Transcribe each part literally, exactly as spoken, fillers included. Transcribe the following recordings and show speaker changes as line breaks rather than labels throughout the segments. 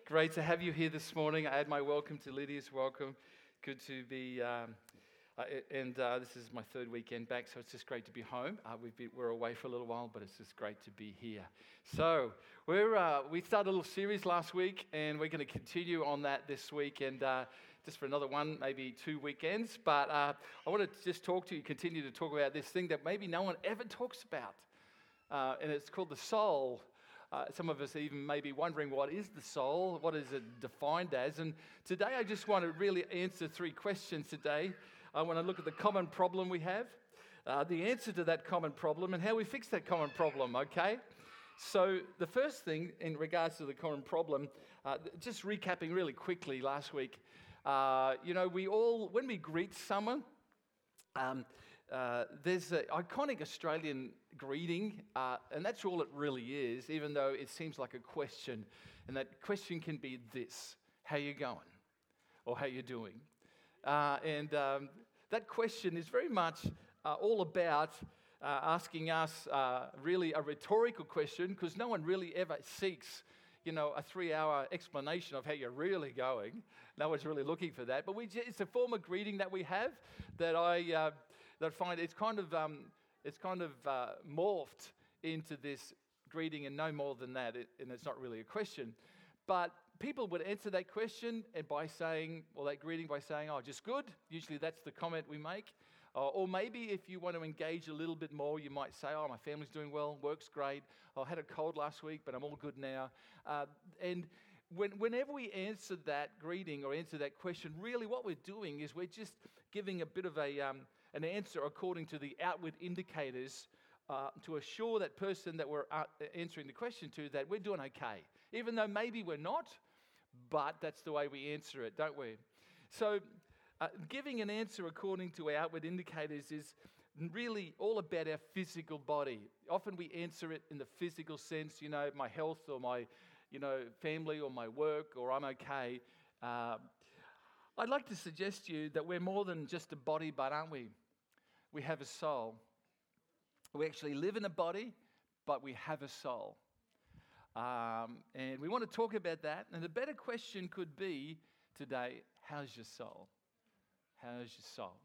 Great to have you here this morning. I add my welcome to Lydia's welcome. Good to be, um, uh, and uh, this is my third weekend back, so it's just great to be home. Uh, we've been, we're away for a little while, but it's just great to be here. So we're uh, we started a little series last week, and we're going to continue on that this week, and uh, just for another one, maybe two weekends. But uh, I want to just talk to you, continue to talk about this thing that maybe no one ever talks about, uh, and it's called the soul. Uh, some of us even may be wondering, what is the soul? What is it defined as? And today I just want to really answer three questions today. I want to look at the common problem we have, uh, the answer to that common problem, and how we fix that common problem, okay? So the first thing in regards to the common problem, uh, just recapping really quickly last week, uh, you know, we all, when we greet someone, um, Uh, there's an iconic Australian greeting, uh, and that's all it really is, even though it seems like a question. And that question can be this: how you going? Or how you doing? Uh, and um, that question is very much uh, all about uh, asking us uh, really a rhetorical question, because no one really ever seeks, you know, a three-hour explanation of how you're really going. No one's really looking for that. But we, it's a form of greeting that we have that I uh, that I find it's kind of um, it's kind of uh, morphed into this greeting, and no more than that. It, and it's not really a question. But people would answer that question and by saying, well, that greeting by saying, "Oh, just good." Usually, that's the comment we make. Uh, or maybe if you want to engage a little bit more, you might say, "Oh, my family's doing well, work's great. Oh, I had a cold last week, but I'm all good now." Uh, and when, whenever we answer that greeting or answer that question, really what we're doing is we're just giving a bit of a um, an answer according to the outward indicators uh, to assure that person that we're uh, answering the question to that we're doing okay, even though maybe we're not, but that's the way we answer it, don't we? So Uh, giving an answer according to our outward indicators is really all about our physical body. Often we answer it in the physical sense, you know, my health or my, you know, family or my work, or I'm okay. Uh, I'd like to suggest to you that we're more than just a body, but aren't we? We have a soul. We actually live in a body, but we have a soul. Um, and we want to talk about that. And a better question could be today, how's your soul? How's your soul?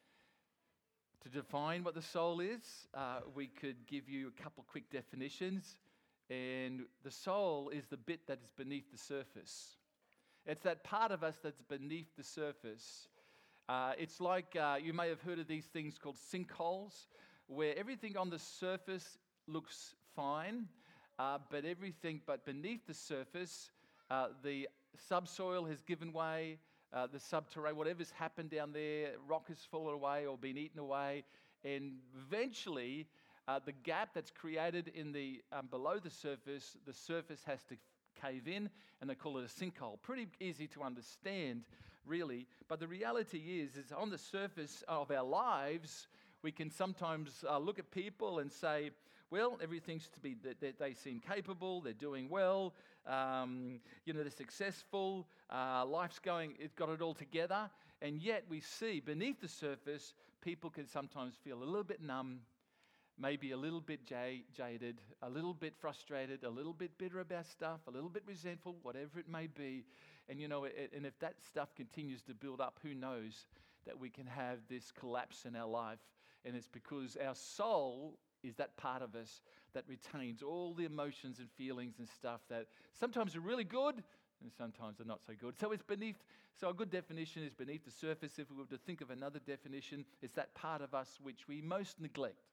To define what the soul is, uh, we could give you a couple quick definitions. And the soul is the bit that is beneath the surface. It's that part of us that's beneath the surface. Uh, it's like, uh, you may have heard of these things called sinkholes, where everything on the surface looks fine, uh, but everything but beneath the surface, uh, the subsoil has given way. Uh, the subterranean, whatever's happened down there, rock has fallen away or been eaten away, and eventually uh, the gap that's created in the um, below the surface, the surface has to cave in, and they call it a sinkhole. Pretty easy to understand, really. But the reality is, is on the surface of our lives, we can sometimes uh, look at people and say, well, everything's to be, they, they seem capable, they're doing well, um, you know, they're successful, uh, life's going, it's got it all together. And yet we see beneath the surface, people can sometimes feel a little bit numb, maybe a little bit j- jaded, a little bit frustrated, a little bit bitter about stuff, a little bit resentful, whatever it may be. And, you know, it, and if that stuff continues to build up, who knows that we can have this collapse in our life. And it's because our soul is that part of us that retains all the emotions and feelings and stuff that sometimes are really good and sometimes are not so good. So it's beneath, so a good definition is beneath the surface. If we were to think of another definition, it's that part of us which we most neglect.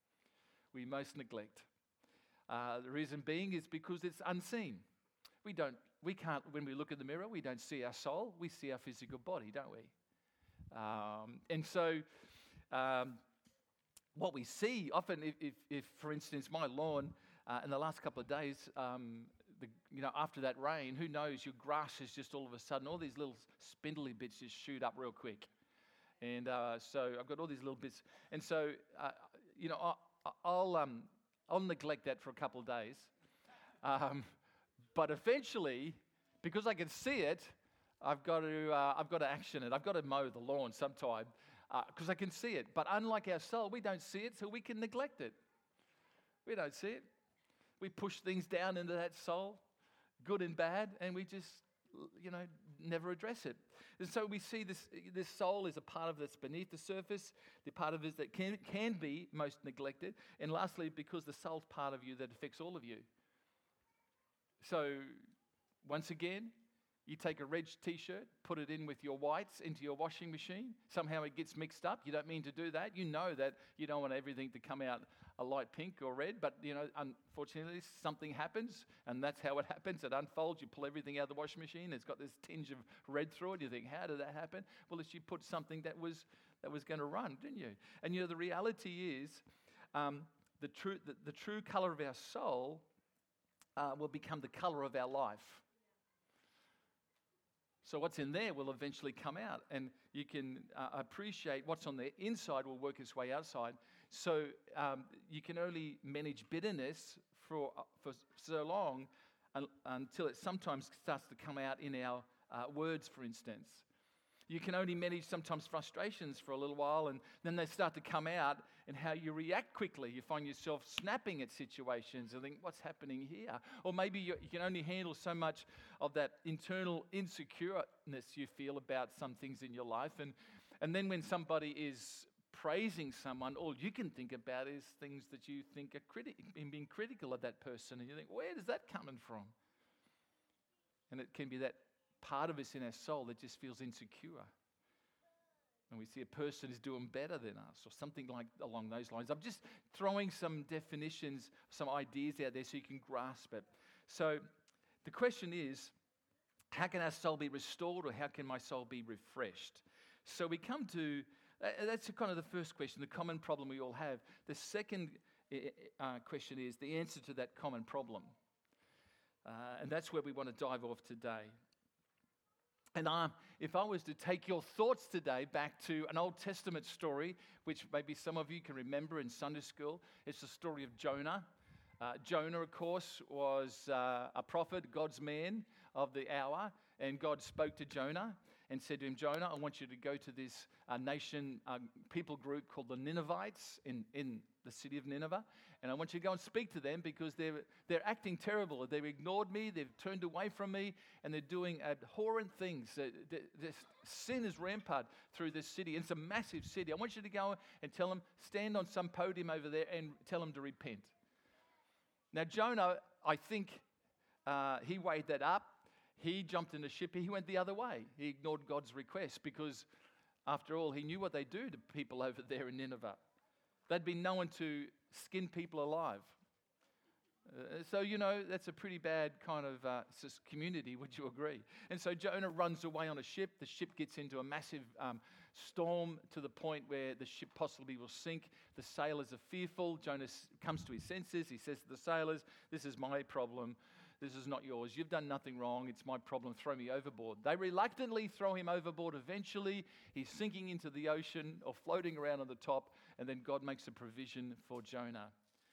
We most neglect. Uh, the reason being is because it's unseen. We don't, we can't, when we look in the mirror, we don't see our soul, we see our physical body, don't we? Um, and so, um, what we see often, if, if, if for instance, my lawn uh, in the last couple of days, um, the, you know, after that rain, who knows, your grass is just all of a sudden, all these little spindly bits just shoot up real quick. And uh, so I've got all these little bits. And so, uh, you know, I, I'll, um, I'll neglect that for a couple of days. Um, but eventually, because I can see it, I've got to, uh, I've got to action it. I've got to mow the lawn sometime. Because uh, I can see it. But unlike our soul, we don't see it, so we can neglect it. We don't see it. We push things down into that soul. good and bad, and we just, you know, never address it. And so we see this this soul is a part of that's beneath the surface, the part of it that can, can be most neglected, and lastly, because the soul's part of you that affects all of you. So, once again, you take a red t-shirt, put it in with your whites into your washing machine. Somehow it gets mixed up. You don't mean to do that. You know that you don't want everything to come out a light pink or red, but you know, unfortunately, something happens, and that's how it happens. It unfolds. You pull everything out of the washing machine. It's got this tinge of red through it. You think, how did that happen? Well, it's you put something that was that was going to run, didn't you? And you know, the reality is, um, the true the, the true color of our soul uh, will become the color of our life. So what's in there will eventually come out, and you can uh, appreciate what's on the inside will work its way outside. So um, you can only manage bitterness for uh, for so long un- until it sometimes starts to come out in our uh, words, for instance. You can only manage sometimes frustrations for a little while, and then they start to come out, and how you react quickly. You find yourself snapping at situations and think, what's happening here? Or maybe you, you can only handle so much of that internal insecureness you feel about some things in your life. And, and then when somebody is praising someone, all you can think about is things that you think are criti- in being critical of that person. And you think, where is that coming from? And it can be that part of us in our soul that just feels insecure. And we see a person is doing better than us or something like along those lines. I'm just throwing some definitions, some ideas out there so you can grasp it. So the question is, how can our soul be restored, or how can my soul be refreshed? So we come to, uh, that's kind of the first question, the common problem we all have. The second uh, question is the answer to that common problem. Uh, and that's where we want to dive off today. And um, if I was to take your thoughts today back to an Old Testament story, which maybe some of you can remember in Sunday school, it's the story of Jonah. Uh, Jonah, of course, was uh, a prophet, God's man of the hour, and God spoke to Jonah and said to him, Jonah, I want you to go to this uh, nation, uh, people group called the Ninevites in, in the city of Nineveh, and I want you to go and speak to them because they're, they're acting terrible. They've ignored me, they've turned away from me, and they're doing abhorrent things. Uh, th- this sin is rampant through this city. It's a massive city. I want you to go and tell them, stand on some podium over there and tell them to repent. Now, Jonah, I think uh, he weighed that up. He jumped in the ship. He went the other way. He ignored God's request because, after all, he knew what they do to people over there in Nineveh. They'd been known to skin people alive. Uh, so, you know, that's a pretty bad kind of uh, community, would you agree? And so Jonah runs away on a ship. The ship gets into a massive um, storm to the point where the ship possibly will sink. The sailors are fearful. Jonah comes to his senses. He says to the sailors, this is my problem. This is not yours. You've done nothing wrong. It's my problem. Throw me overboard. They reluctantly throw him overboard. Eventually, he's sinking into the ocean or floating around on the top, and then God makes a provision for Jonah.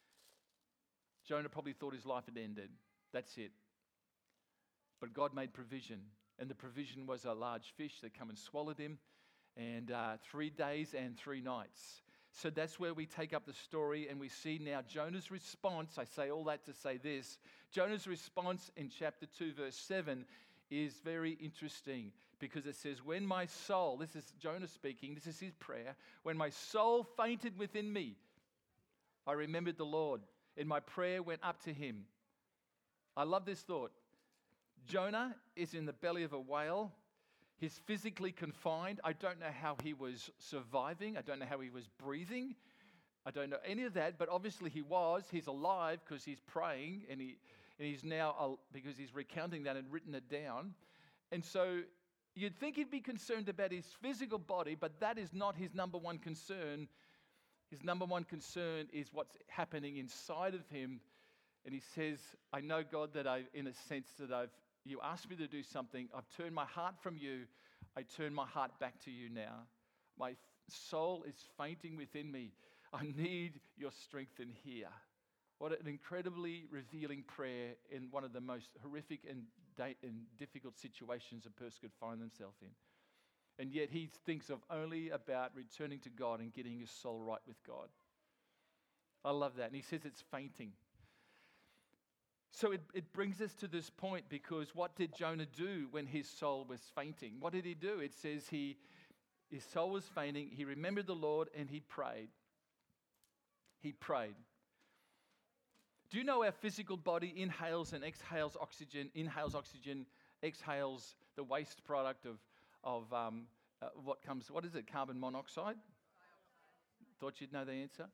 Jonah probably thought his life had ended. That's it. But God made provision, and the provision was a large fish that came and swallowed him, and uh, three days and three nights. So that's where we take up the story, and we see now Jonah's response. I say all that to say this. Jonah's response in chapter two, verse seven, is very interesting because it says, when my soul, this is Jonah speaking, this is his prayer, when my soul fainted within me, I remembered the Lord, and my prayer went up to him. I love this thought. Jonah is in the belly of a whale. He's physically confined. I don't know how he was surviving. I don't know how he was breathing. I don't know any of that, but obviously he was. He's alive because he's praying, and he and he's now, uh, because he's recounting that and written it down. And so you'd think he'd be concerned about his physical body, but that is not his number one concern. His number one concern is what's happening inside of him. And he says, I know, God, that I, in a sense, that I've you asked me to do something. I've turned my heart from you. I turn my heart back to you now. My f- soul is fainting within me. I need your strength in here. What an incredibly revealing prayer in one of the most horrific and, da- and difficult situations a person could find themselves in. And yet he thinks of only about returning to God and getting his soul right with God. I love that. And he says it's fainting. So it, it brings us to this point, because what did Jonah do when his soul was fainting? What did he do? It says he, his soul was fainting, he remembered the Lord, and he prayed. He prayed. Do you know our physical body inhales and exhales oxygen, inhales oxygen, exhales the waste product of, of um, uh, what comes, what is it, carbon monoxide? Thought you'd know the answer?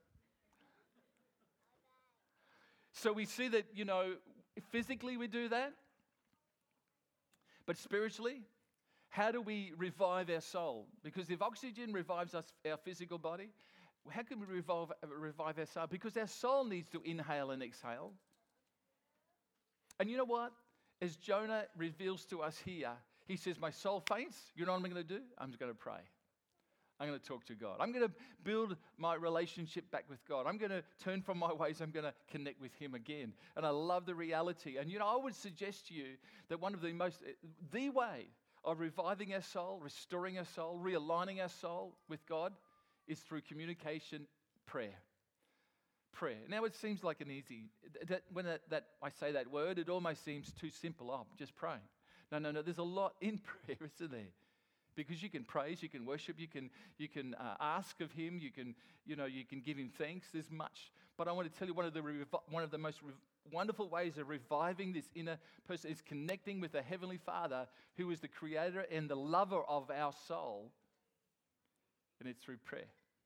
So we see that, you know, physically we do that, but spiritually, how do we revive our soul? Because if oxygen revives us, our physical body, how can we revive, revive our soul? Because our soul needs to inhale and exhale. And you know what? As Jonah reveals to us here, he says, my soul faints. You know what I'm going to do? I'm just going to pray. I'm going to talk to God. I'm going to build my relationship back with God. I'm going to turn from my ways. I'm going to connect with Him again. And I love the reality. And, you know, I would suggest to you that one of the most, the way of reviving our soul, restoring our soul, realigning our soul with God is through communication, prayer. Prayer. Now, it seems like an easy, that, when that, that I say that word, it almost seems too simple. Oh, just praying. No, no, no. There's a lot in prayer, isn't there? Because you can praise, you can worship, you can you can uh, ask of Him, you can you know you can give Him thanks. There's much, but I want to tell you one of the revi- one of the most rev- wonderful ways of reviving this inner person is connecting with the Heavenly Father, who is the Creator and the lover of our soul, and it's through prayer.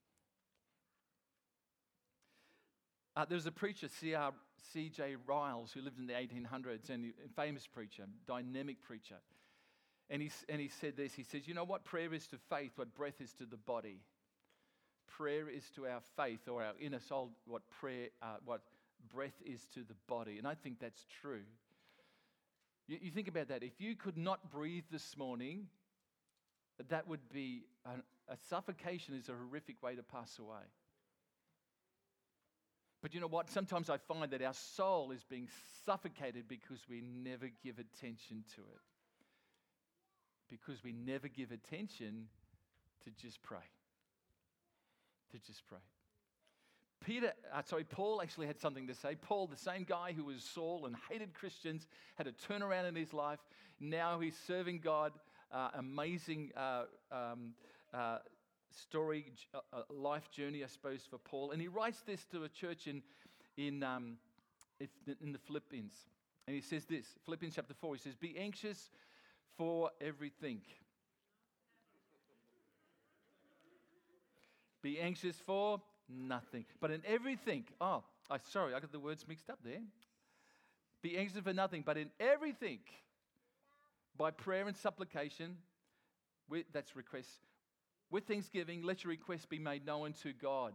Uh, there was a preacher, C R C J Riles, who lived in the eighteen hundreds, and a famous preacher, dynamic preacher. And he, and he said this, he says, you know what prayer is to faith, what breath is to the body. Prayer is to our faith or our inner soul, what prayer, uh, what breath is to the body. And I think that's true. You, you think about that. If you could not breathe this morning, that would be, a, a suffocation is a horrific way to pass away. But you know what? Sometimes I find that our soul is being suffocated because we never give attention to it. Because we never give attention to just pray. To just pray. Peter, uh, sorry, Paul actually had something to say. Paul, the same guy who was Saul and hated Christians, had a turnaround in his life. Now he's serving God. Uh, amazing uh, um, uh, story, uh, life journey, I suppose, for Paul. And he writes this to a church in in um, in the Philippians, and he says this, Philippians chapter four. He says, "Be anxious for everything. Be anxious for nothing. But in everything," oh, I sorry, I got the words mixed up there. "Be anxious for nothing, but in everything, by prayer and supplication," with, that's requests, "with thanksgiving, let your requests be made known to God."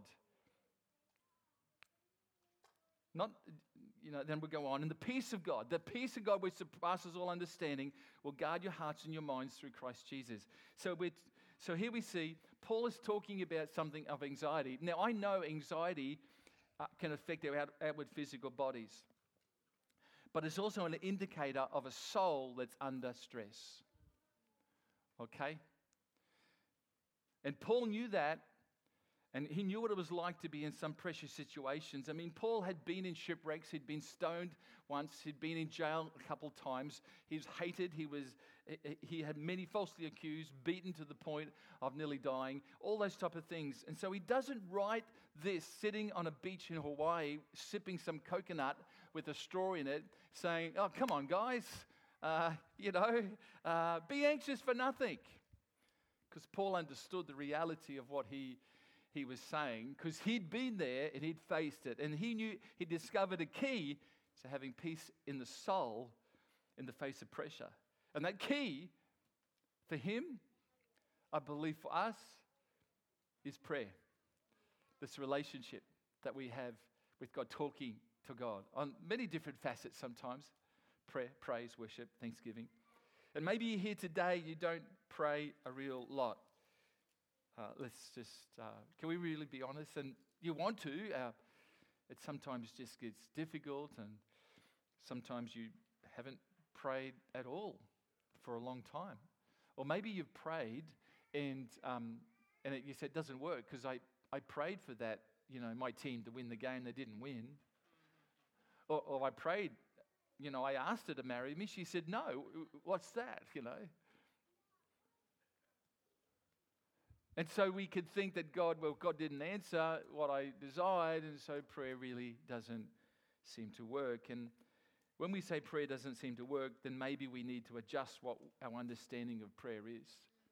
Not, you know, then we go on. "And the peace of God, the peace of God which surpasses all understanding, will guard your hearts and your minds through Christ Jesus." So we're, so here we see Paul is talking about something of anxiety. Now, I know anxiety uh, can affect our out, outward physical bodies, but it's also an indicator of a soul that's under stress. Okay? And Paul knew that. And he knew what it was like to be in some precious situations. I mean, Paul had been in shipwrecks. He'd been stoned once. He'd been in jail a couple of times. He was hated. He was, he had many falsely accused, beaten to the point of nearly dying, all those type of things. And so he doesn't write this sitting on a beach in Hawaii, sipping some coconut with a straw in it, saying, "Oh, come on, guys, uh, you know, uh, be anxious for nothing." Because Paul understood the reality of what he he was saying, because he'd been there and he'd faced it, and he knew, he discovered a key to having peace in the soul in the face of pressure. And that key for him, I believe for us, is prayer. This relationship that we have with God, talking to God on many different facets sometimes. Prayer, praise, worship, thanksgiving. And maybe you're here today, you don't pray a real lot. Uh, let's just, uh, can we really be honest? And you want to, uh, it sometimes just gets difficult, and sometimes you haven't prayed at all for a long time. Or maybe you've prayed and um, and it, you said it doesn't work because I, I prayed for that, you know, my team to win the game, they didn't win. Or, or I prayed you know, I asked her to marry me. She said, no, what's that, you know? And so we could think that God, well, God didn't answer what I desired, and so prayer really doesn't seem to work. And when we say prayer doesn't seem to work, then maybe we need to adjust what our understanding of prayer is.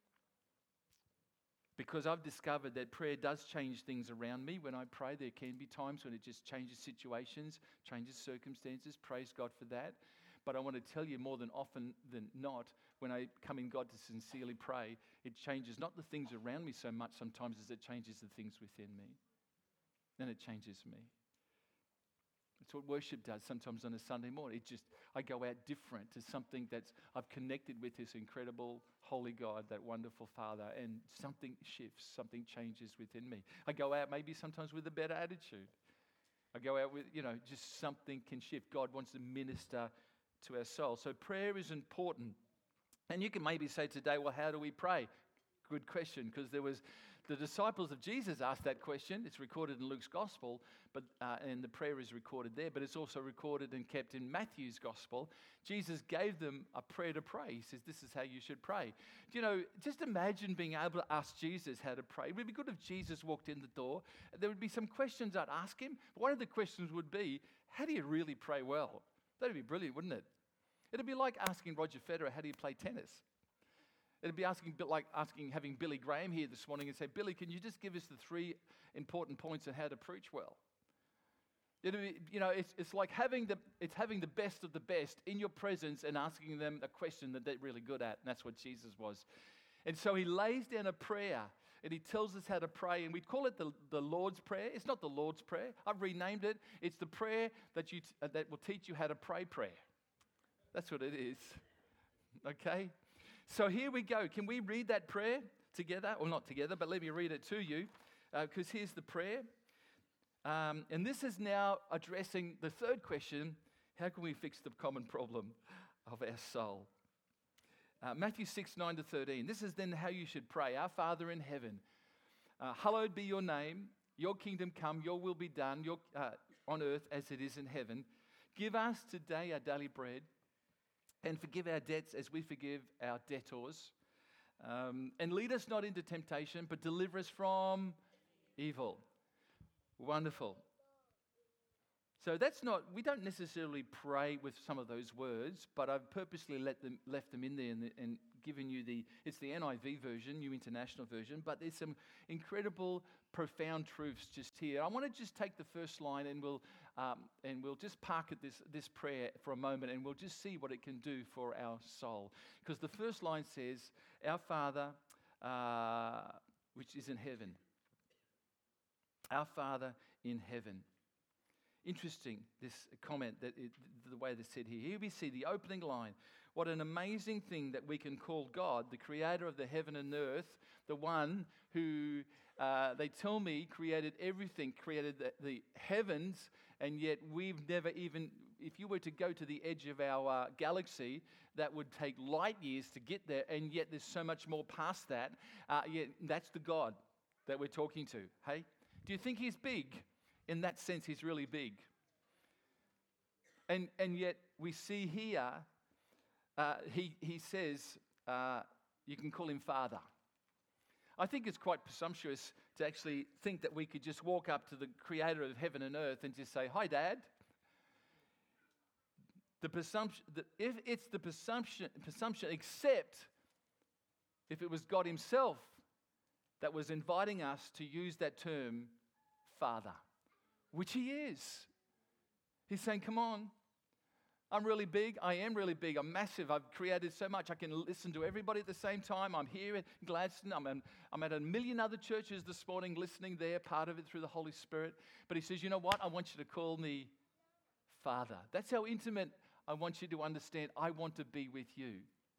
Because I've discovered that prayer does change things around me when I pray. There can be times when it just changes situations, changes circumstances. Praise God for that. But I want to tell you, more than often than not, when I come in God to sincerely pray, it changes not the things around me so much sometimes as it changes the things within me. Then it changes me. It's what worship does sometimes on a Sunday morning. It just, I go out different to something that's, I've connected with this incredible, holy God, that wonderful Father, and something shifts, something changes within me. I go out maybe sometimes with a better attitude. I go out with, you know, just something can shift. God wants to minister to our soul. So prayer is important. And you can maybe say today, well, how do we pray? Good question, because there was the disciples of Jesus asked that question. It's recorded in Luke's gospel, but uh, and the prayer is recorded there, but it's also recorded and kept in Matthew's gospel. Jesus gave them a prayer to pray. He says, this is how you should pray. Do you know, just imagine being able to ask Jesus how to pray. It would be good if Jesus walked in the door. There would be some questions I'd ask him. One of the questions would be, how do you really pray well? That'd be brilliant, wouldn't it? It'd be like asking Roger Federer, how do you play tennis? It'd be asking, like asking, having Billy Graham here this morning and say, Billy, can you just give us the three important points on how to preach well? It'd be, you know, it's, it's like having the, it's having the best of the best in your presence and asking them a question that they're really good at. And that's what Jesus was. And so he lays down a prayer and he tells us how to pray. And we call it the, the Lord's Prayer. It's not the Lord's Prayer. I've renamed it. It's the prayer that, you, uh, that will teach you how to pray prayer. That's what it is. Okay? So here we go. Can we read that prayer together? Or not together, but let me read it to you. Because uh, here's the prayer. Um, and this is now addressing the third question. How can we fix the common problem of our soul? Uh, Matthew six, nine to thirteen. This is then how you should pray. Our Father in heaven, uh, hallowed be your name. Your kingdom come. Your will be done your, uh, on earth as it is in heaven. Give us today our daily bread. And forgive our debts as we forgive our debtors. Um, and lead us not into temptation, but deliver us from evil. Wonderful. So that's not, we don't necessarily pray with some of those words, but I've purposely let them, left them in there and, and given you the, it's the N I V version, New International Version, but there's some incredible, profound truths just here. I want to just take the first line and we'll, um, and we'll just park at this, this prayer for a moment and we'll just see what it can do for our soul. Because the first line says, our Father, uh, which is in heaven. Our Father in heaven. Interesting, this comment, that it, the way they said here. Here we see the opening line. What an amazing thing that we can call God, the creator of the heaven and earth, the one who, uh, they tell me, created everything, created the, the heavens, and yet we've never even, if you were to go to the edge of our uh, galaxy, that would take light years to get there, and yet there's so much more past that. Uh, yet that's the God that we're talking to, hey? Do you think he's big? In that sense, he's really big. And and yet we see here, uh, he, he says, uh, you can call him Father. I think it's quite presumptuous to actually think that we could just walk up to the creator of heaven and earth and just say, hi, Dad. The presumption, the, if it's the presumption, presumption, except if it was God himself that was inviting us to use that term, Father. Which he is. He's saying, come on. I'm really big. I am really big. I'm massive. I've created so much. I can listen to everybody at the same time. I'm here at Gladstone. I'm, in, I'm at a million other churches this morning listening there, part of it through the Holy Spirit. But he says, you know what? I want you to call me Father. That's how intimate I want you to understand. I want to be with you.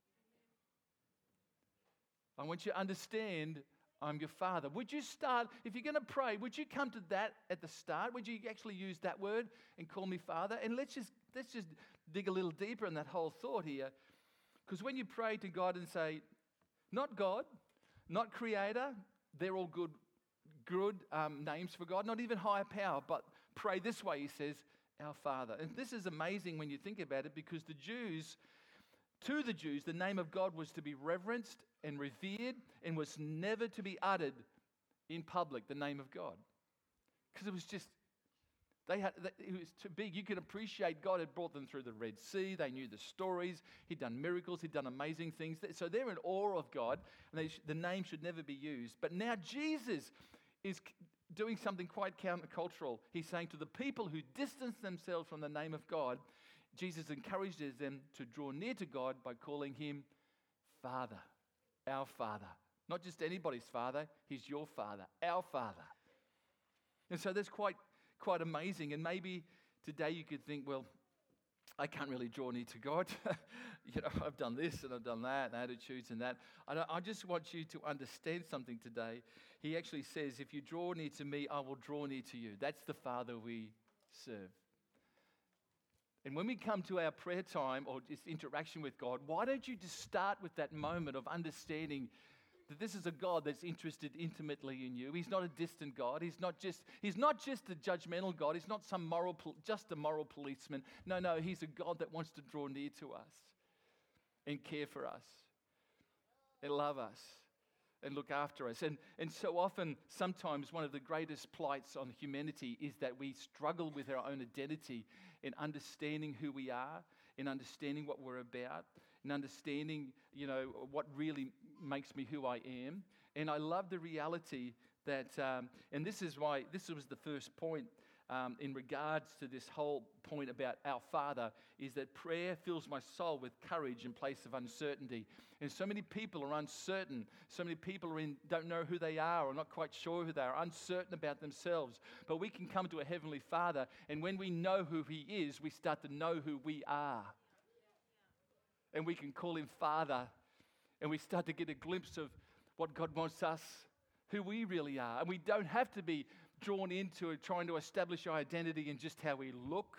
I want you to understand I'm your Father. Would you start, if you're going to pray, would you come to that at the start? Would you actually use that word and call me Father? And let's just let's just dig a little deeper in that whole thought here. Because when you pray to God and say, not God, not Creator, they're all good, good um, names for God, not even higher power, but pray this way, he says, our Father. And this is amazing when you think about it, because the Jews, to the Jews, the name of God was to be reverenced and revered and was never to be uttered in public, the name of God. Because it was just, they had, it was too big. You could appreciate God had brought them through the Red Sea. They knew the stories. He'd done miracles. He'd done amazing things. So they're in awe of God, and they, the name should never be used. But now Jesus is doing something quite countercultural. He's saying to the people who distance themselves from the name of God, Jesus encourages them to draw near to God by calling him Father, our Father. Not just anybody's Father, he's your Father, our Father. And so that's quite, quite amazing. And maybe today you could think, well, I can't really draw near to God. You know, I've done this and I've done that, and attitudes and that. I, I just want you to understand something today. He actually says, if you draw near to me, I will draw near to you. That's the Father we serve. And when we come to our prayer time or just interaction with God, why don't you just start with that moment of understanding that this is a God that's interested intimately in you. He's not a distant God. He's not just, he's not just a judgmental God. He's not some moral, just a moral policeman. No, no, he's a God that wants to draw near to us and care for us and love us and look after us. And, and so often, sometimes one of the greatest plights on humanity is that we struggle with our own identity in understanding who we are, in understanding what we're about, in understanding, you know, what really makes me who I am. And I love the reality that, um, and this is why, this was the first point um, in regards to this whole point about our Father, is that prayer fills my soul with courage in place of uncertainty. And so many people are uncertain. So many people are in, don't know who they are or not quite sure who they are, uncertain about themselves. But we can come to a Heavenly Father, and when we know who He is, we start to know who we are. And we can call Him Father, and we start to get a glimpse of what God wants us, who we really are. And we don't have to be drawn into trying to establish our identity in just how we look,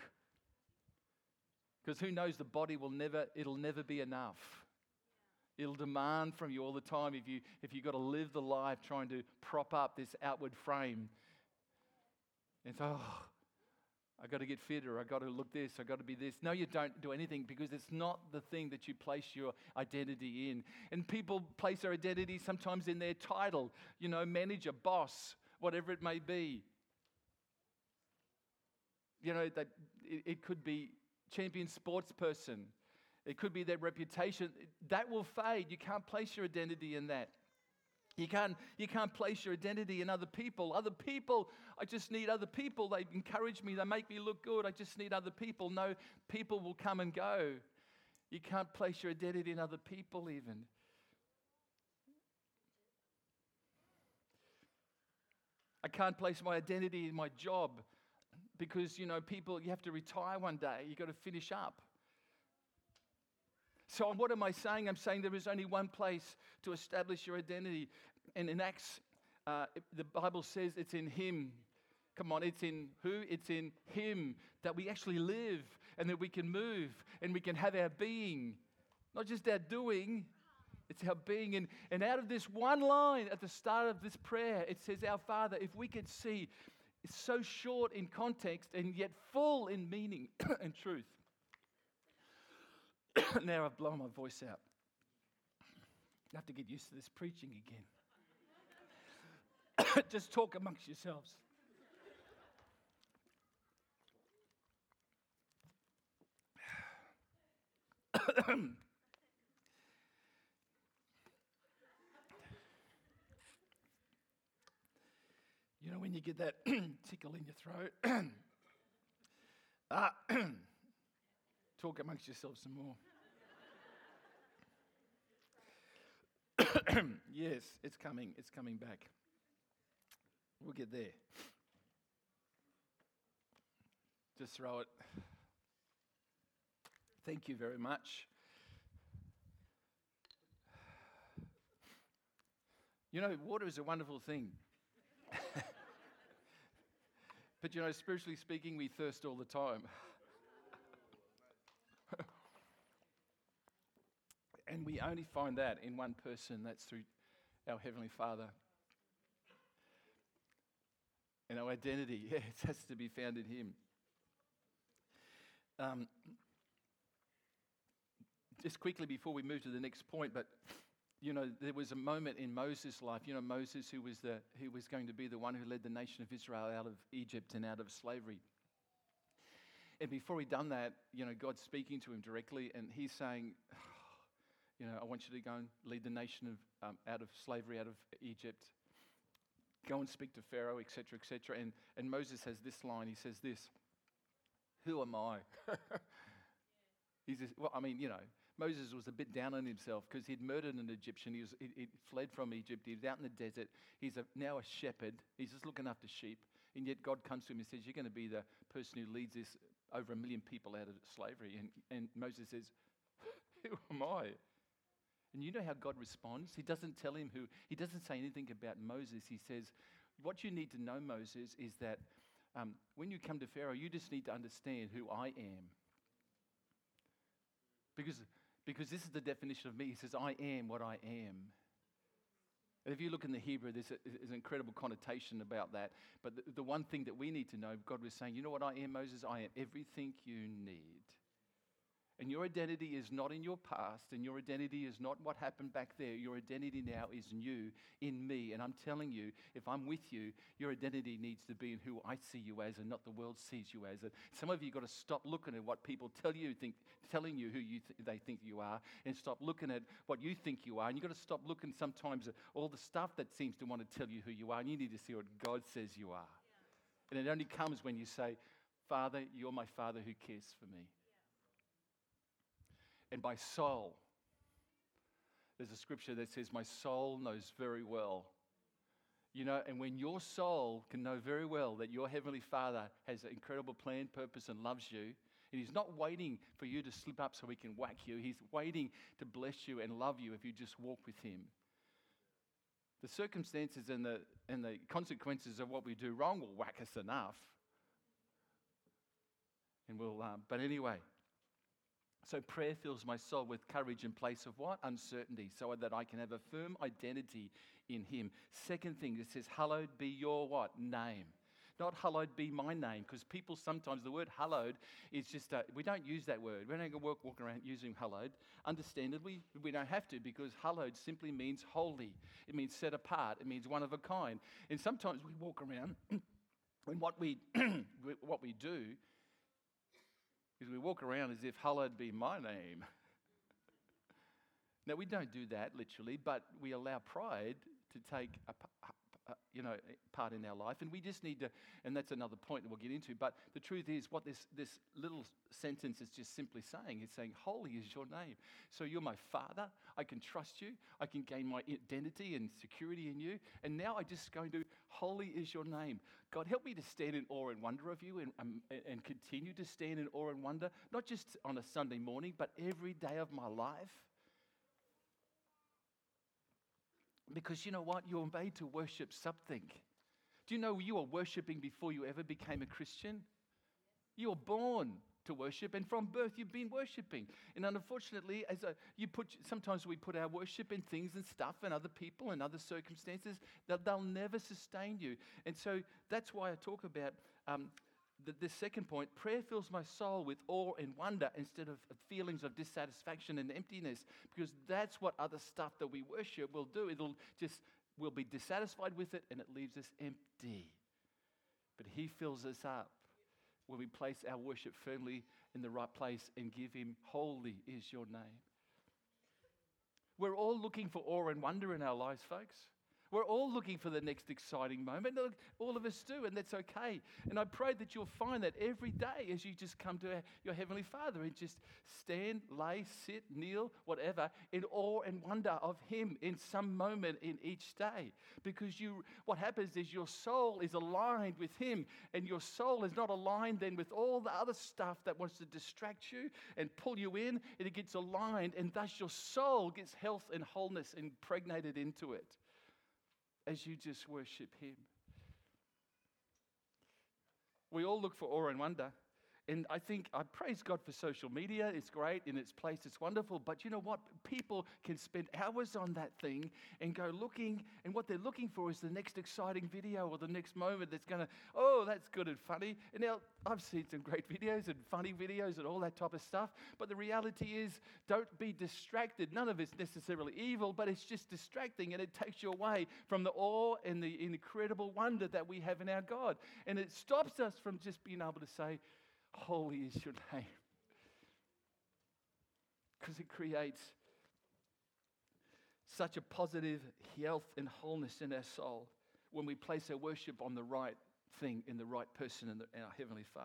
because who knows, the body will never, it'll never be enough. It'll demand from you all the time if you if you've got to live the life trying to prop up this outward frame. It's, oh, I got to get fitter, I got to look this, I got to be this. No, you don't do anything, because it's not the thing that you place your identity in. And people place their identity sometimes in their title, you know, manager, boss, whatever it may be. You know, that it, it could be champion sports person. It could be their reputation. That will fade. You can't place your identity in that. You can't, you can't place your identity in other people. Other people, I just need other people. They encourage me. They make me look good. I just need other people. No, people will come and go. You can't place your identity in other people even. I can't place my identity in my job because, you know, people, you have to retire one day. You've got to finish up. So what am I saying? I'm saying there is only one place to establish your identity. And in Acts, uh, the Bible says it's in Him. Come on, it's in who? It's in Him that we actually live and that we can move and we can have our being. Not just our doing, it's our being. And, and out of this one line at the start of this prayer, it says, our Father. If we could see, it's so short in context and yet full in meaning and truth. Now I've blown my voice out. I have to get used to this preaching again. Just talk amongst yourselves. You know when you get that tickle in your throat? ah, talk amongst yourselves some more. Yes, it's coming. It's coming back. We'll get there. Just throw it. Thank you very much. You know, water is a wonderful thing. But you know, spiritually speaking, we thirst all the time. And we only find that in one person, that's through our Heavenly Father. And our identity, yeah, it has to be found in Him. Um, just quickly before we move to the next point, but you know, there was a moment in Moses' life. You know, Moses, who was the who was going to be the one who led the nation of Israel out of Egypt and out of slavery. And before he done that, you know, God's speaking to him directly, and he's saying, you know, I want you to go and lead the nation of um, out of slavery, out of Egypt. Go and speak to Pharaoh, et cetera, et cetera. And and Moses has this line. He says this: "Who am I?" He says, well, I mean, you know, Moses was a bit down on himself because he'd murdered an Egyptian. He was he, he fled from Egypt. He was out in the desert. He's a, now a shepherd. He's just looking after sheep. And yet God comes to him and says, "You're going to be the person who leads this over a million people out of slavery." And and Moses says, "Who am I?" And you know how God responds? He doesn't tell him who, he doesn't say anything about Moses. He says, what you need to know, Moses, is that um, when you come to Pharaoh, you just need to understand who I am. Because, because this is the definition of me. He says, I am what I am. And if you look in the Hebrew, there's, a, there's an incredible connotation about that. But the, the one thing that we need to know, God was saying, you know what I am, Moses? I am everything you need. And your identity is not in your past, and your identity is not what happened back there. Your identity now is new in me. And I'm telling you, if I'm with you, your identity needs to be in who I see you as and not the world sees you as. And some of you got to stop looking at what people tell you, think, telling you who you th- they think you are, and stop looking at what you think you are. And you've got to stop looking sometimes at all the stuff that seems to want to tell you who you are. And you need to see what God says you are. Yeah. And it only comes when you say, Father, you're my Father who cares for me. And by soul, there's a scripture that says, my soul knows very well. You know, and when your soul can know very well that your Heavenly Father has an incredible plan, purpose, and loves you, and He's not waiting for you to slip up so He can whack you. He's waiting to bless you and love you if you just walk with Him. The circumstances and the, and the consequences of what we do wrong will whack us enough. And we'll, um, but anyway. So prayer fills my soul with courage in place of what? Uncertainty, so that I can have a firm identity in Him. Second thing, it says, hallowed be your what? Name. Not hallowed be my name, because people sometimes, the word hallowed is just, uh, we don't use that word. We don't walk, walk around using hallowed. Understandably, we don't have to, because hallowed simply means holy. It means set apart. It means one of a kind. And sometimes we walk around, and what we what we do is we walk around as if hallowed be my name. Now, we don't do that literally, but we allow pride to take a, a, a, you know, part in our life, and we just need to, and that's another point that we'll get into, but the truth is what this, this little sentence is just simply saying, it's saying, holy is your name. So you're my Father, I can trust you, I can gain my identity and security in you, and now I just going to, holy is your name. God, help me to stand in awe and wonder of you and, um, and continue to stand in awe and wonder, not just on a Sunday morning, but every day of my life. Because you know what? You're made to worship something. Do you know you were worshiping before you ever became a Christian? You were born to worship, and from birth you've been worshiping. And unfortunately, as a, you put, sometimes we put our worship in things and stuff and other people and other circumstances that they'll never sustain you. And so that's why I talk about um, the, the second point, prayer fills my soul with awe and wonder instead of feelings of dissatisfaction and emptiness, because that's what other stuff that we worship will do. It'll just, we'll be dissatisfied with it and it leaves us empty. But He fills us up when we place our worship firmly in the right place and give Him, holy is your name. We're all looking for awe and wonder in our lives, folks. We're all looking for the next exciting moment. All of us do, and that's okay. And I pray that you'll find that every day as you just come to your Heavenly Father and just stand, lay, sit, kneel, whatever, in awe and wonder of Him in some moment in each day. Because you, what happens is your soul is aligned with Him, and your soul is not aligned then with all the other stuff that wants to distract you and pull you in, and it gets aligned, and thus your soul gets health and wholeness impregnated into it as you just worship Him. We all look for awe and wonder. And I think I praise God for social media. It's great in its place. It's wonderful. But you know what? People can spend hours on that thing and go looking, and what they're looking for is the next exciting video or the next moment that's going to, oh, that's good and funny. And now I've seen some great videos and funny videos and all that type of stuff. But the reality is, don't be distracted. None of it's necessarily evil, but it's just distracting, and it takes you away from the awe and the incredible wonder that we have in our God. And it stops us from just being able to say, holy is your name. Because it creates such a positive health and wholeness in our soul when we place our worship on the right thing, in the right person, in, the, in our Heavenly Father.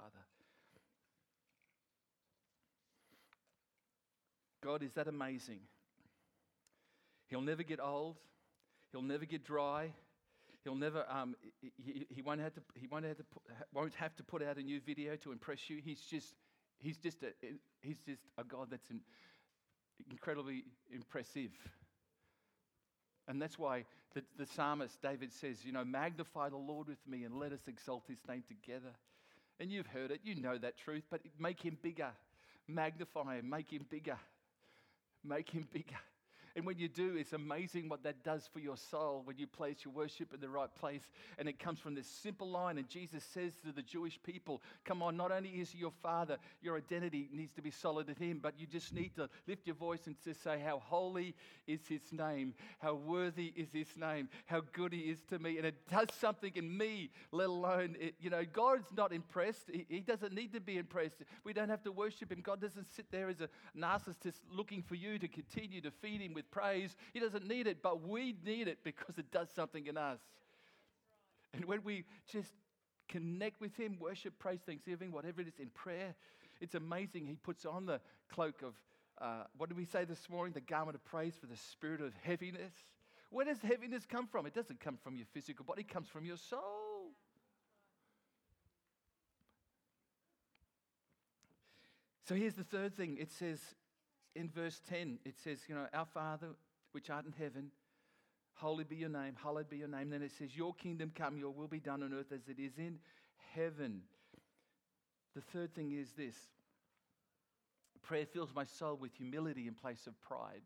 God is that amazing. He'll never get old. He'll never get dry. He'll never. Um, he, he won't have to. He won't have to. Put, won't have to put out a new video to impress you. He's just. He's just a. He's just a God that's in, incredibly impressive. And that's why the, the psalmist David says, you know, magnify the Lord with me and let us exalt His name together. And you've heard it. You know that truth. But make Him bigger. Magnify Him. Make Him bigger. Make Him bigger. And when you do, it's amazing what that does for your soul when you place your worship in the right place. And it comes from this simple line. And Jesus says to the Jewish people, come on, not only is He your Father, your identity needs to be solid in Him, but you just need to lift your voice and just say how holy is His name, how worthy is His name, how good He is to me. And it does something in me, let alone, it, you know, God's not impressed. He, he doesn't need to be impressed. We don't have to worship Him. God doesn't sit there as a narcissist looking for you to continue to feed Him with praise. He doesn't need it, but we need it because it does something in us. And when we just connect with Him, worship, praise, thanksgiving, whatever it is, in prayer, it's amazing. He puts on the cloak of, uh, what did we say this morning? The garment of praise for the spirit of heaviness. Where does heaviness come from? It doesn't come from your physical body. It comes from your soul. So here's the third thing. It says, in verse ten, it says, you know, our Father, which art in heaven, holy be your name, hallowed be your name. Then it says, your kingdom come, your will be done on earth as it is in heaven. The third thing is this. Prayer fills my soul with humility in place of pride.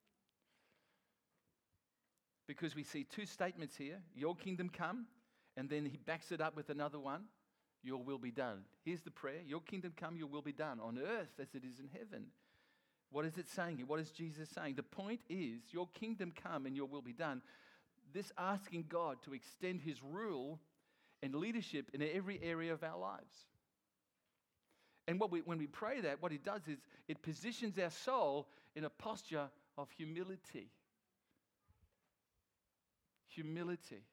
Because we see two statements here, your kingdom come, and then he backs it up with another one, your will be done. Here's the prayer, your kingdom come, your will be done on earth as it is in heaven. What is it saying here? What is Jesus saying? The point is, your kingdom come and your will be done. This asking God to extend His rule and leadership in every area of our lives. And what we, when we pray that, what it does is it positions our soul in a posture of humility. Humility.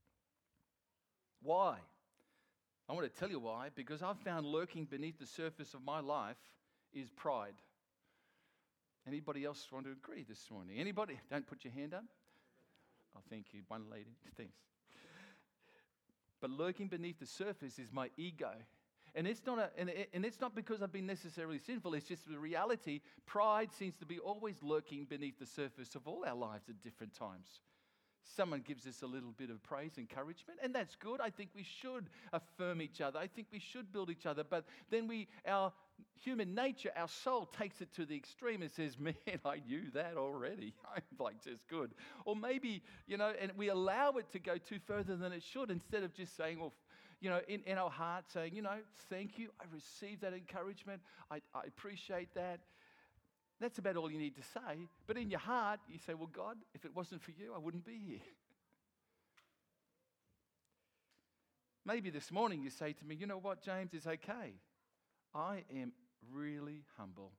Why? I want to tell you why. Because I've found lurking beneath the surface of my life is pride. Anybody else want to agree this morning? Anybody? Don't put your hand up. Oh, thank you. One lady. Thanks. But lurking beneath the surface is my ego. And it's not a, and, it, and it's not because I've been necessarily sinful. It's just the reality. Pride seems to be always lurking beneath the surface of all our lives at different times. Someone gives us a little bit of praise, encouragement, and that's good. I think we should affirm each other. I think we should build each other. But then we, our human nature, our soul takes it to the extreme and says, man, I knew that already. I'm like just good. Or maybe, you know, and we allow it to go too further than it should instead of just saying, well, you know, in, in our heart saying, you know, thank you. I received that encouragement. I, I appreciate that. That's about all you need to say. But in your heart, you say, well, God, if it wasn't for you, I wouldn't be here. Maybe this morning you say to me, you know what, James, it's okay. I am really humble.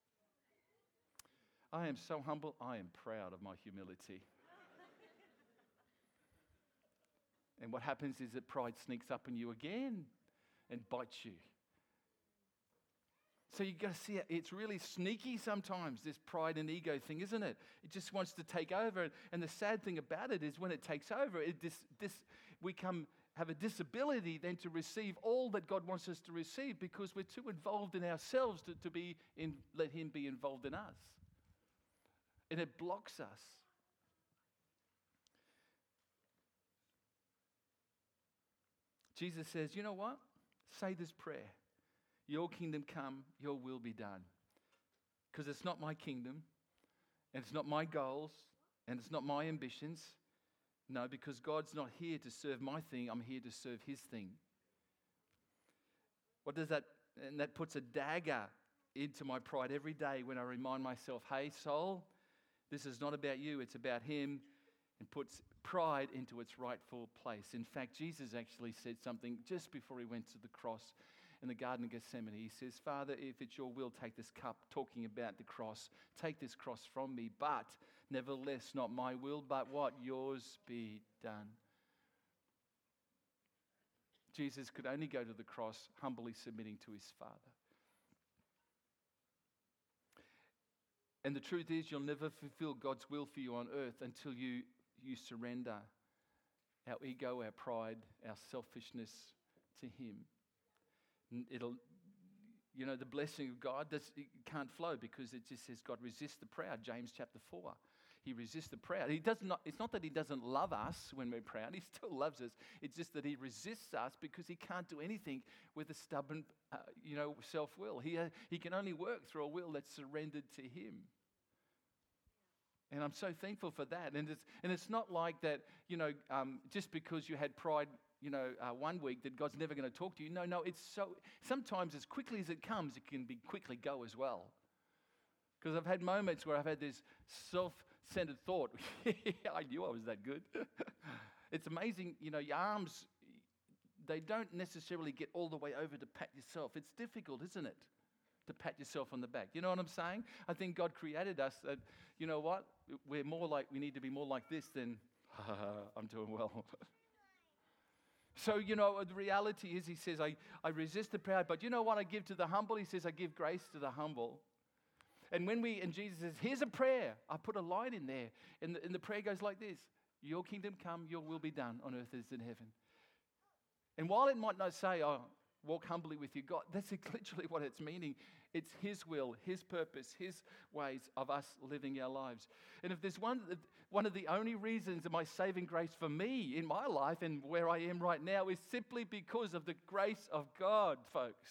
I am so humble, I am proud of my humility. And what happens is that pride sneaks up on you again and bites you. So you've got to see it. It's really sneaky sometimes, this pride and ego thing, isn't it? It just wants to take over. And the sad thing about it is when it takes over, it dis, dis, we come, have a disability then to receive all that God wants us to receive because we're too involved in ourselves to, to be in, let Him be involved in us. And it blocks us. Jesus says, you know what? Say this prayer. Your kingdom come, your will be done. Because it's not my kingdom, and it's not my goals, and it's not my ambitions. No, because God's not here to serve my thing, I'm here to serve his thing. What does that, and that puts a dagger into my pride every day when I remind myself, hey, soul, this is not about you, it's about him, and puts pride into its rightful place. In fact, Jesus actually said something just before he went to the cross in the Garden of Gethsemane. He says, Father, if it's your will, take this cup, talking about the cross. Take this cross from me, but nevertheless, not my will, but what? Yours be done. Jesus could only go to the cross humbly submitting to his Father. And the truth is, you'll never fulfill God's will for you on earth until you, you surrender our ego, our pride, our selfishness to him. It'll, you know, the blessing of God does, it can't flow because it just says God resists the proud. James chapter four. He resists the proud. He does not. It's not that he doesn't love us when we're proud. He still loves us. It's just that he resists us because he can't do anything with a stubborn, uh, you know, self-will. He uh, he can only work through a will that's surrendered to him. And I'm so thankful for that. And it's and it's not like that, you know, um, just because you had pride, you know, uh, one week that God's never going to talk to you. No, no. It's so sometimes as quickly as it comes, it can be quickly go as well. Because I've had moments where I've had this self-centered thought. I knew I was that good. It's amazing, you know, your arms, they don't necessarily get all the way over to pat yourself. It's difficult, isn't it, to pat yourself on the back? You know what I'm saying? I think God created us that, you know what, we're more like, we need to be more like this than, I'm doing well. So, you know, the reality is, he says, I, I resist the proud, but you know what I give to the humble? He says, I give grace to the humble. And when we, and Jesus says, here's a prayer. I put a line in there. And the, and the prayer goes like this. Your kingdom come, your will be done on earth as in heaven. And while it might not say, oh, walk humbly with your God, that's literally what it's meaning. It's his will, his purpose, his ways of us living our lives. And if there's one, one of the only reasons of my saving grace for me in my life and where I am right now is simply because of the grace of God, folks.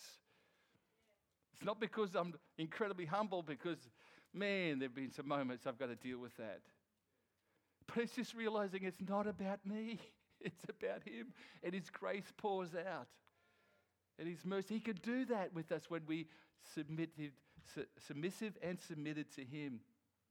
It's not because I'm incredibly humble, because, man, there have been some moments I've got to deal with that. But it's just realizing it's not about me. It's about him. And his grace pours out. And his mercy. He could do that with us when we submitted, su- submissive and submitted to him.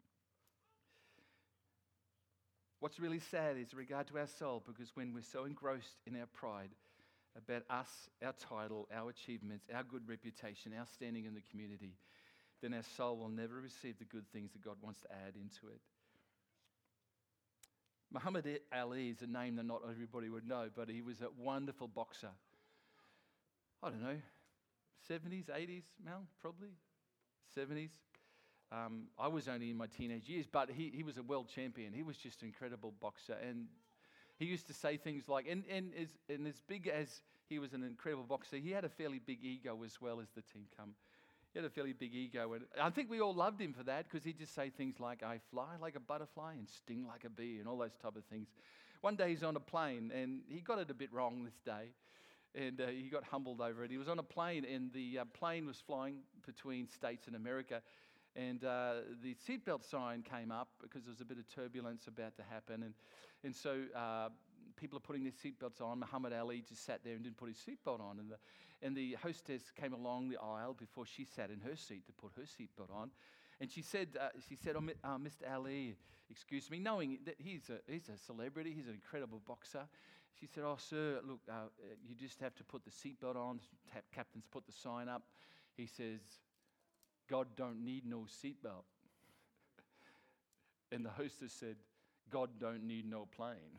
What's really sad is in regard to our soul, because when we're so engrossed in our pride about us, our title, our achievements, our good reputation, our standing in the community, then our soul will never receive the good things that God wants to add into it. Muhammad Ali is a name that not everybody would know, but he was a wonderful boxer. I don't know, seventies, eighties, Mel, probably, seventies. Um, I was only in my teenage years, but he, he was a world champion. He was just an incredible boxer. And he used to say things like, and, and, as, and as big as he was an incredible boxer, he had a fairly big ego as well as the team come. He had a fairly big ego. And I think we all loved him for that, because he'd just say things like, I fly like a butterfly and sting like a bee and all those type of things. One day he's on a plane, and he got it a bit wrong this day. And uh, he got humbled over it. He was on a plane, and the uh, plane was flying between states and America. And uh, the seatbelt sign came up because there was a bit of turbulence about to happen. And, and so uh, people are putting their seatbelts on. Muhammad Ali just sat there and didn't put his seatbelt on. And the, and the hostess came along the aisle before she sat in her seat to put her seatbelt on. And she said, uh, she said, oh, uh, Mister Ali, excuse me, knowing that he's a, he's a celebrity, he's an incredible boxer. She said, oh, sir, look, uh, you just have to put the seatbelt on. Tap, captain's put the sign up. He says, God don't need no seatbelt. And the hostess said, God don't need no plane.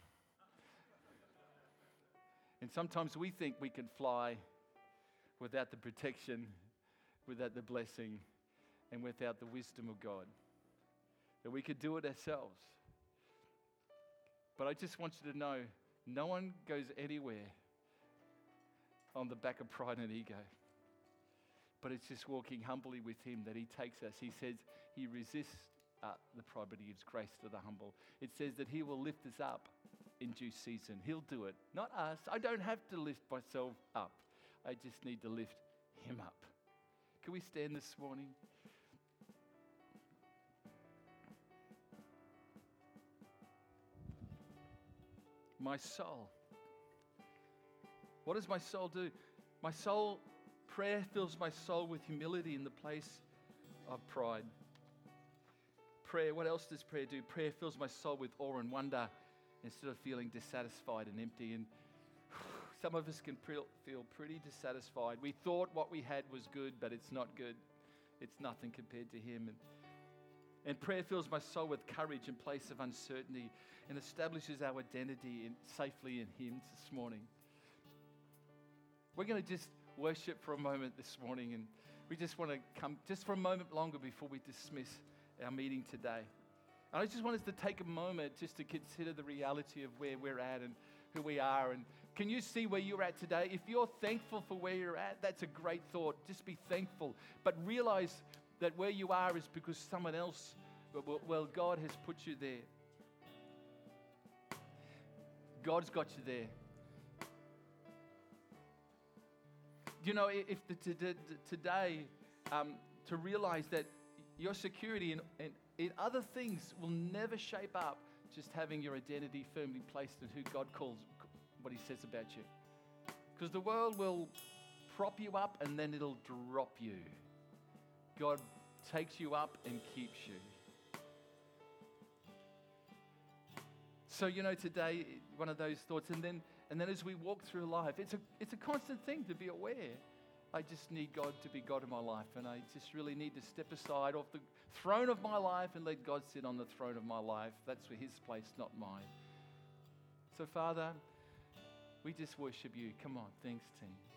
And sometimes we think we can fly without the protection, without the blessing, and without the wisdom of God. That we could do it ourselves. But I just want you to know, no one goes anywhere on the back of pride and ego. But it's just walking humbly with him that he takes us. He says he resists uh, the pride, but he gives grace to the humble. It says that he will lift us up in due season. He'll do it, not us. I don't have to lift myself up. I just need to lift him up. Can we stand this morning? My soul. What does my soul do? My soul, prayer fills my soul with humility in the place of pride. Prayer, what else does prayer do? Prayer fills my soul with awe and wonder instead of feeling dissatisfied and empty. And some of us can feel pretty dissatisfied. We thought what we had was good, but it's not good. It's nothing compared to Him. And, and prayer fills my soul with courage in place of uncertainty and establishes our identity in, safely in Him this morning. We're going to just worship for a moment this morning, and we just want to come just for a moment longer before we dismiss our meeting today. And I just want us to take a moment just to consider the reality of where we're at and who we are. And can you see where you're at today? If you're thankful for where you're at, that's a great thought. Just be thankful. But realize that where you are is because someone else, well, God has put you there. God's got you there. You know, if the, to, today, um, to realize that your security in, in, in other things will never shape up just having your identity firmly placed in who God calls, what He says about you. Because the world will prop you up and then it'll drop you. God takes you up and keeps you. So, you know, today, one of those thoughts, and then and then as we walk through life, it's a it's a constant thing to be aware. I just need God to be God in my life, and I just really need to step aside off the throne of my life and let God sit on the throne of my life. That's for His place, not mine. So, Father, we just worship You. Come on, thanks, team.